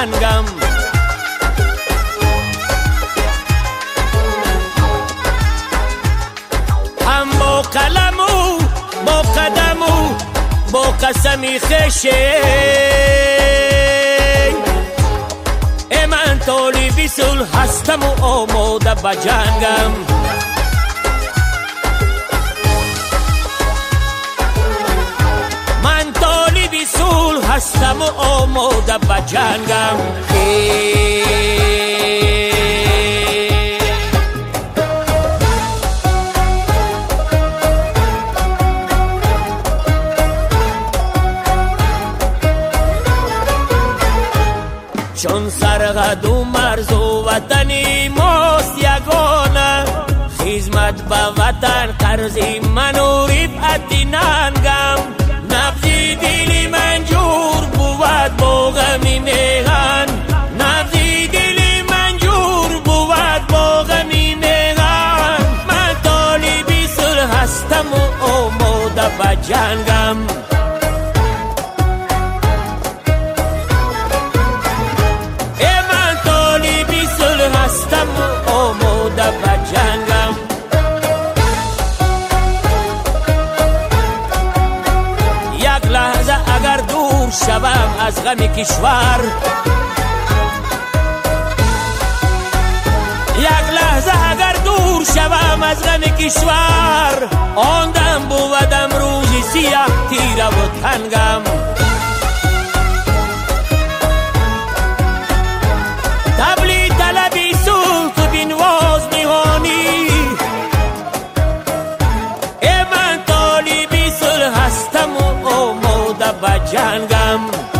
جنگم. هم با قلم و با قدم و با قسمی خشه من طالبی صلح هستم و آماده به جنگم. من طالبی صلح هستم و آماده به جنگم. چون سرحد و مرز و وطنی ماست یگانه، خدمت به وطن قرضی من و رفعت ننگم. نبضی دلی من جور بود با غمی میهن، نبضی دلی من جور بود با غمی میهن. من طالبی صلح هستم و آماده به جنگم. هستم و آماده به جنگم. یک لحظه اگر دور شوم از غم کشور، یک لحظه اگر دور شوم از غم کشور، آن دم بودم روزی سیاه تیره و تنگم. تبلی طلبی سلط و بینواز نهانی، من طالبی صلح هستم و آماده به جنگم.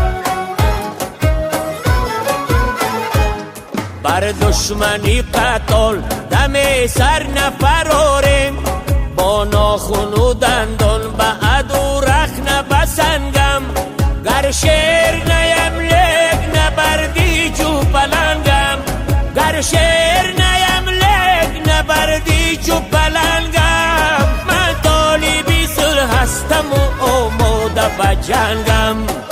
بر دشمنی قتال دم سر نفراریم، با ناخن و دندان به عدو رخ نبسنگم. گر شیر نیم لیک نبردی جو پلنگم، گر شیر نیم لیک نبردی جو پلنگم. من طالبی صلح هستم و آماده به جنگم.